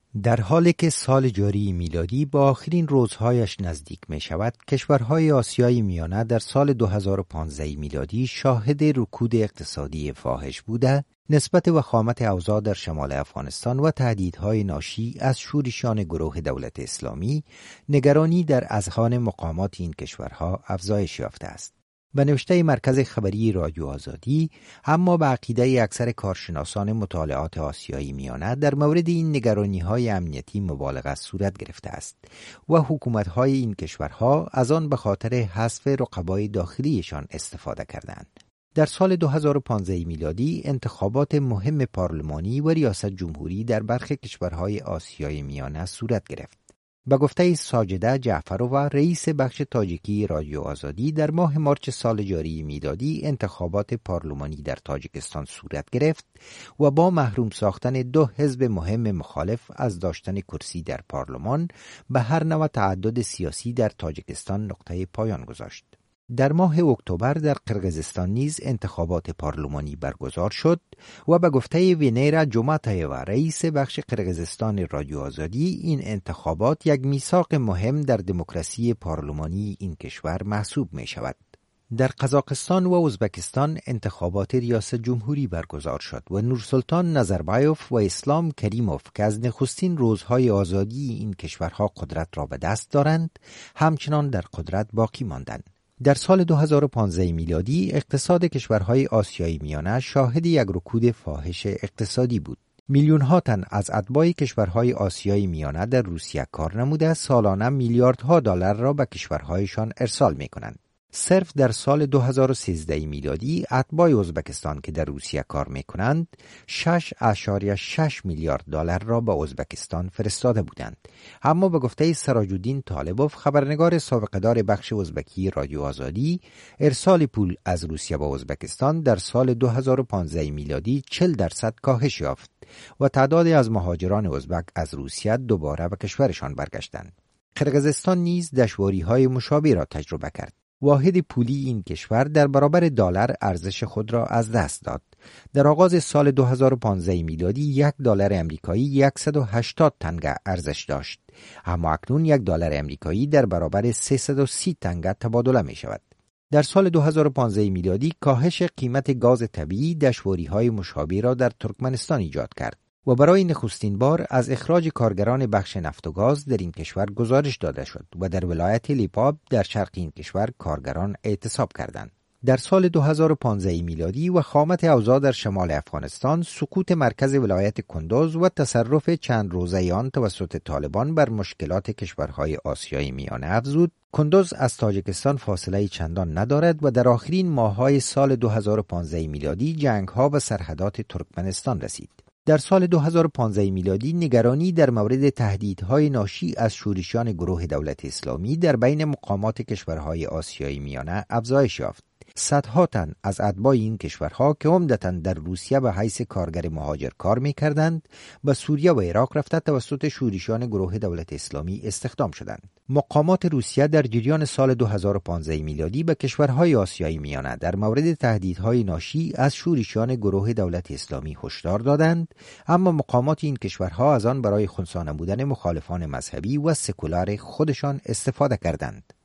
در حالی که سال جاری میلادی با آخرین روزهایش نزدیک می شود، کشورهای آسیای میانه در سال 2015 میلادی شاهد رکود اقتصادی فاحش بوده، نسبت وخامت اوضاع در شمال افغانستان و تهدیدهای ناشی از شورشیان گروه دولت اسلامی، نگرانی در اذهان مقامات این کشورها افزایش یافته است. به نوشته مرکز خبری رادیو آزادی، اما به عقیده اکثر کارشناسان مطالعات آسیایی میانه در مورد این نگرانی‌های امنیتی مبالغه صورت گرفته است و حکومت‌های این کشورها از آن به خاطر حذف رقبای داخلیشان استفاده کردند. در سال 2015 میلادی انتخابات مهم پارلمانی و ریاست جمهوری در برخی کشورهای آسیای میانه صورت گرفت. به گفته ساجده جعفرova، رئیس بخش تاجیکی رادیو آزادی، در ماه مارچ سال جاری میلادی انتخابات پارلمانی در تاجیکستان صورت گرفت و با محروم ساختن 2 حزب مهم مخالف از داشتن کرسی در پارلمان به هر نوع تعدد سیاسی در تاجیکستان نقطه پایان گذاشت. در ماه اکتبر در قرقیزستان نیز انتخابات پارلمانی برگزار شد و به گفته وینیرا جوماتایوا، رئیس بخش قرقیزستان رادیو آزادی، این انتخابات یک میثاق مهم در دموکراسی پارلمانی این کشور محسوب می شود. در قزاقستان و ازبکستان انتخابات ریاست جمهوری برگزار شد و نورسلطان نظربایوف و اسلام کریموف که از نخستین روزهای آزادی این کشورها قدرت را به دست دارند، همچنان در قدرت باقی ماندند. در سال 2015 میلادی اقتصاد کشورهای آسیای میانه شاهد یک رکود فاحش اقتصادی بود. میلیون‌ها تن از اتباع کشورهای آسیای میانه در روسیه کار نموده سالانه میلیاردها دلار را به کشورهایشان ارسال می‌کنند. صرف در سال 2013 میلادی اتباع ازبکستان که در روسیه کار می‌کنند 6.6 میلیارد دلار را به ازبکستان فرستاده بودند. اما به گفته سراج الدین طالبوف، خبرنگار سابقه‌دار بخش ازبکی رادیو آزادی، ارسال پول از روسیه به ازبکستان در سال 2015 میلادی 40% کاهش یافت و تعدادی از مهاجران ازبک از روسیه دوباره به کشورشان برگشتند. قرقیزستان نیز دشواری‌های مشابه را تجربه کرد. واحد پولی این کشور در برابر دلار ارزش خود را از دست داد. در آغاز سال 2015 میلادی 1 دلار امریکایی 180 تنگه ارزش داشت، اما اکنون 1 دلار امریکایی در برابر 330 تنگه تبادله می شود. در سال 2015 میلادی کاهش قیمت گاز طبیعی دشواری‌های مشابه را در ترکمنستان ایجاد کرد و برای نخستین بار از اخراج کارگران بخش نفت و گاز در این کشور گزارش داده شد و در ولایت لیپاب در شرق این کشور کارگران اعتصاب کردند. در سال 2015 میلادی وخامت اوضاع در شمال افغانستان، سقوط مرکز ولایت کندوز و تصرف چند روزه آن توسط طالبان بر مشکلات کشورهای آسیای میانه افزود. کندوز از تاجیکستان فاصله چندان ندارد و در آخرین ماه‌های سال 2015 میلادی جنگ‌ها و سرحدات ترکمنستان رسید. در سال 2015 میلادی نگرانی در مورد تهدیدهای ناشی از شورشیان گروه دولت اسلامی در بین مقامات کشورهای آسیای میانه افزایش یافت. صدها تن از اتباع این کشورها که عمدتاً در روسیه به حیث کارگر مهاجر کار می‌کردند، به سوریه و عراق رفته توسط شورشیان گروه دولت اسلامی استخدام شدند. مقامات روسیه در جریان سال 2015 میلادی به کشورهای آسیای میانه در مورد تهدیدهای ناشی از شورشیان گروه دولت اسلامی هشدار دادند، اما مقامات این کشورها از آن برای خنثی نمودن مخالفان مذهبی و سکولار خودشان استفاده کردند.